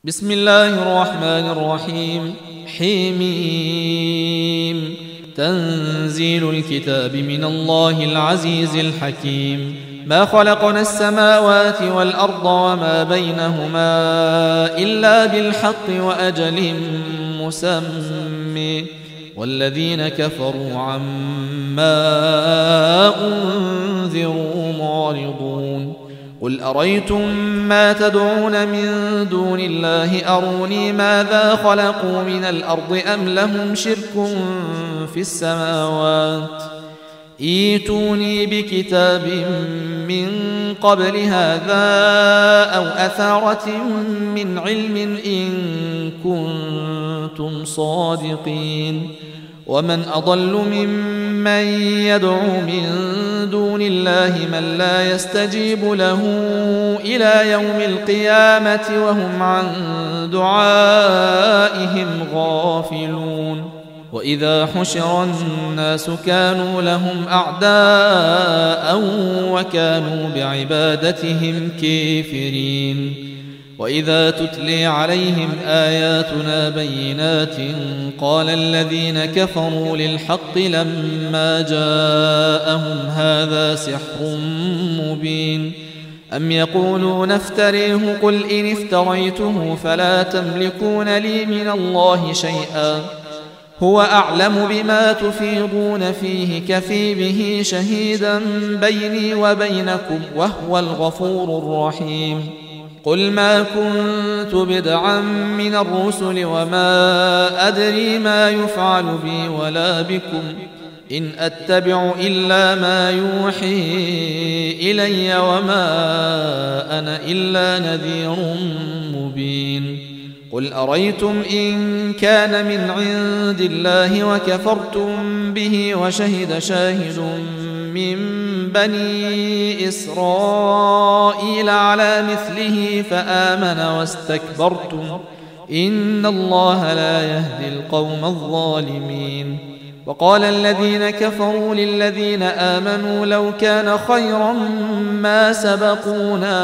بسم الله الرحمن الرحيم. حميم. تنزيل الكتاب من الله العزيز الحكيم. ما خلقنا السماوات والأرض وما بينهما إلا بالحق وأجل مسمى والذين كفروا عما أنذروا معرضون. قل أريتم ما تدعون من دون الله أروني ماذا خلقوا من الأرض أم لهم شرك في السماوات ائتوني بكتاب من قبل هذا أو أثارة من علم إن كنتم صادقين. ومن أضل ممن يدعو من دون الله من لا يستجيب له إلى يوم القيامة وهم عن دعائهم غافلون. وإذا حشر الناس كانوا لهم أعداء وكانوا بعبادتهم كافرين. وإذا تتلي عليهم آياتنا بينات قال الذين كفروا للحق لما جاءهم هذا سحر مبين. أم يقولون افتريه قل إن افتريته فلا تملكون لي من الله شيئا هو أعلم بما تفيضون فيه كفي به شهيدا بيني وبينكم وهو الغفور الرحيم. قل ما كنت بدعا من الرسل وما أدري ما يفعل بي ولا بكم إن أتبع إلا ما يوحي إلي وما أنا إلا نذير مبين. قل أريتم إن كان من عند الله وكفرتم به وشهد شاهد من بني إسرائيل على مثله فآمن واستكبرتم إن الله لا يهدي القوم الظالمين. وقال الذين كفروا للذين آمنوا لو كان خيرا ما سبقونا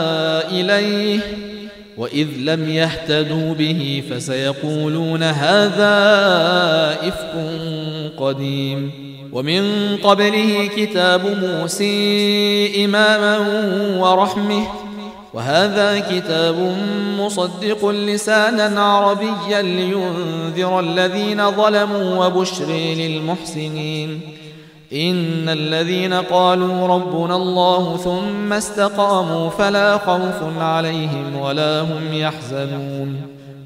إليه وإذ لم يهتدوا به فسيقولون هذا إفك قديم. ومن قبله كتاب موسى إماما ورحمة وهذا كتاب مصدق لسانا عربيا لينذر الذين ظلموا وبشر للمحسنين. إن الذين قالوا ربنا الله ثم استقاموا فلا خوف عليهم ولا هم يحزنون.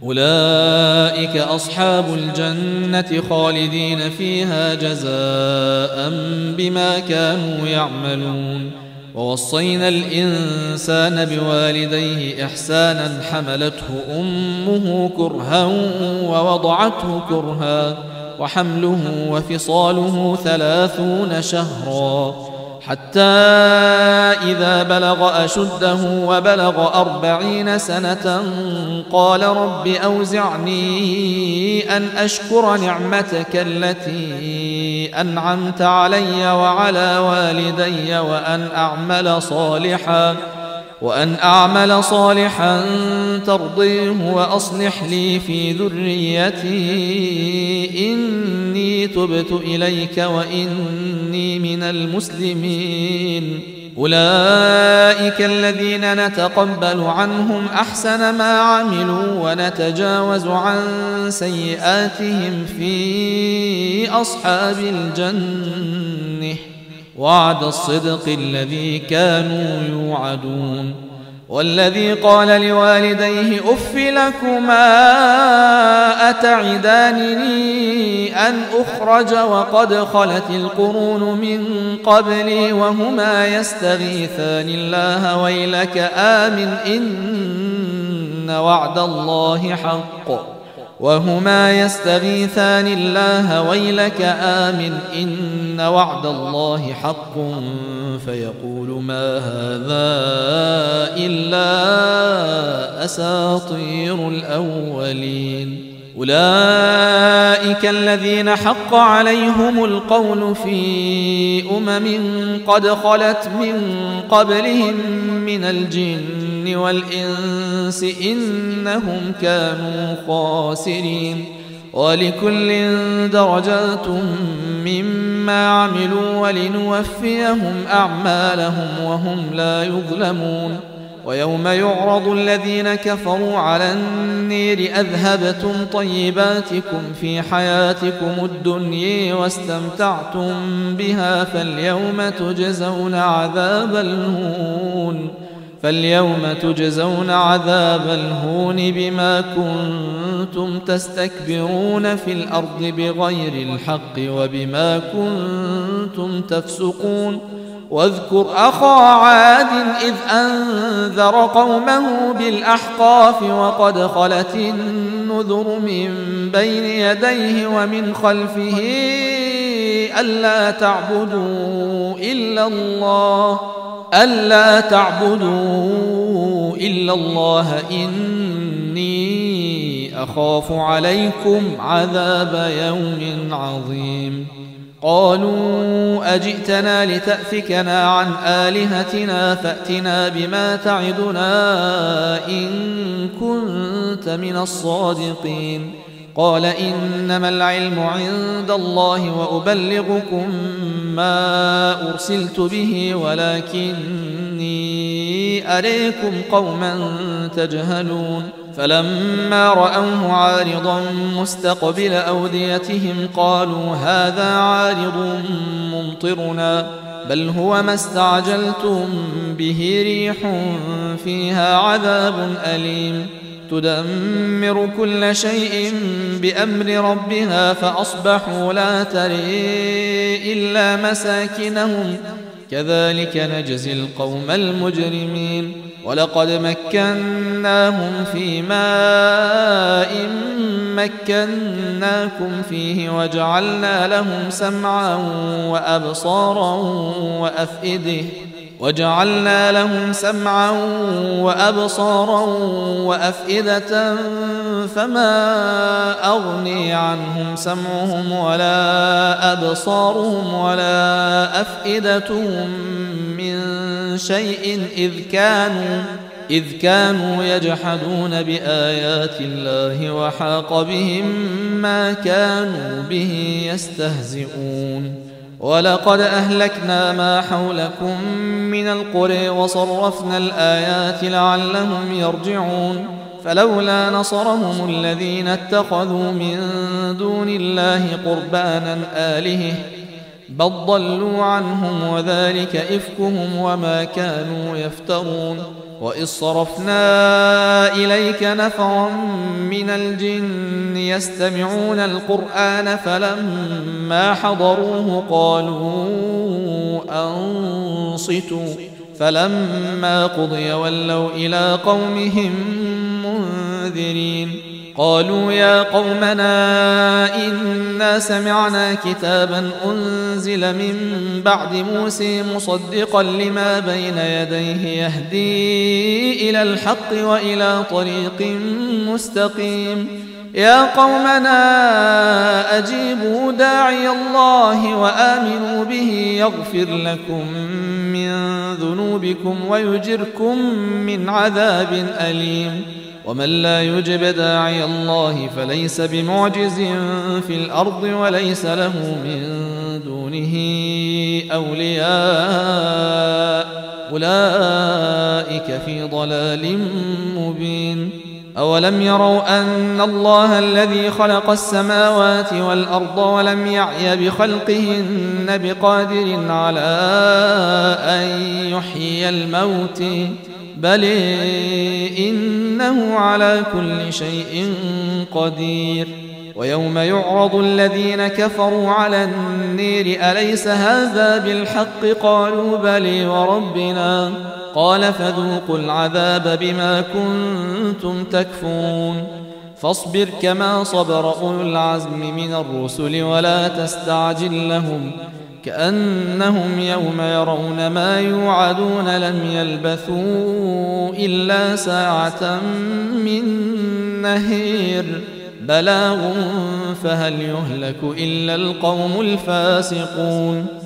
أولئك أصحاب الجنة خالدين فيها جزاء بما كانوا يعملون. ووصينا الإنسان بوالديه إحسانا حملته أمه كرها ووضعته كرها وحمله وفصاله 30 شهرا حتى إذا بلغ أشده وبلغ 40 سنة قال رب أوزعني أن أشكر نعمتك التي أنعمت علي وعلى والدي وأن أعمل صالحا ترضيه وأصلح لي في ذريتي إني تبت إليك وإني من المسلمين. أولئك الذين نتقبل عنهم أحسن ما عملوا ونتجاوز عن سيئاتهم في أصحاب الجنة وعد الصدق الذي كانوا يوعدون. والذي قال لوالديه أف لكما أتعدانني أن أخرج وقد خلت القرون من قبلي وهما يستغيثان الله ويلك آمن إن وعد الله حق إن وعد الله حق فيقول ما هذا إلا أساطير الأولين. أولئك الذين حق عليهم القول في أمم قد خلت من قبلهم من الجن الجن والإنس إنهم كانوا خاسرين ولكل درجات مما عملوا ولنوفيهم أعمالهم وهم لا يظلمون ويوم يعرض الذين كفروا على النير أذهبتم طيباتكم في حياتكم الدنيا واستمتعتم بها فاليوم تجزون عذاب الهون بما كنتم تستكبرون في الأرض بغير الحق وبما كنتم تفسقون واذكر أخا عاد إذ أنذر قومه بالأحقاف وقد خلت النذر من بين يديه ومن خلفه ألا تعبدوا إلا الله إني أخاف عليكم عذاب يوم عظيم قالوا أجئتنا لتأفكنا عن آلهتنا فأتنا بما تعدنا إن كنت من الصادقين قال إنما العلم عند الله وأبلغكم ما أرسلت به ولكني أريكم قوما تجهلون فلما رأوه عارضا مستقبل أوديتهم قالوا هذا عارض ممطرنا بل هو ما استعجلتم به ريح فيها عذاب أليم تدمر كل شيء بأمر ربها فأصبحوا لا تري إلا مساكنهم كذلك نجزي القوم المجرمين ولقد مكناهم في ماء مكناكم فيه وجعلنا لهم سمعا وأبصارا وأفئدة فما أغني عنهم سمعهم ولا أبصارهم ولا أفئدتهم من شيء إذ كانوا يجحدون بآيات الله وحاق بهم ما كانوا به يستهزئون ولقد أهلكنا ما حولكم من القرى وصرفنا الآيات لعلهم يرجعون فلولا نصرهم الذين اتخذوا من دون الله قربانا آلهة بل ضلوا عنهم وذلك إفكهم وما كانوا يفترون وإذ صرفنا إليك نفرا من الجن يستمعون القرآن فلما حضروه قالوا أنصتوا فلما قضي ولوا إلى قومهم منذرين قالوا يا قومنا إنا سمعنا كتابا أنزل من بعد موسى مصدقا لما بين يديه يهدي إلى الحق وإلى طريق مستقيم يا قومنا أجيبوا داعي الله وآمنوا به يغفر لكم من ذنوبكم ويجركم من عذاب أليم ومن لا يجب داعي الله فليس بمعجز في الأرض وليس له من دونه أولياء أولئك في ضلال مبين أولم يروا أن الله الذي خلق السماوات والأرض ولم يعي بخلقهن بقادر على أن يحيي الموت بل إنه على كل شيء قدير ويوم يعرض الذين كفروا على النير أليس هذا بالحق قالوا بلى وربنا قال فذوقوا العذاب بما كنتم تكفرون فاصبر كما صبر أولو العزم من الرسل ولا تستعجل لهم كأنهم يوم يرون ما يوعدون لم يلبثوا إلا ساعة من نهير بلاغ فهل يهلك إلا القوم الفاسقون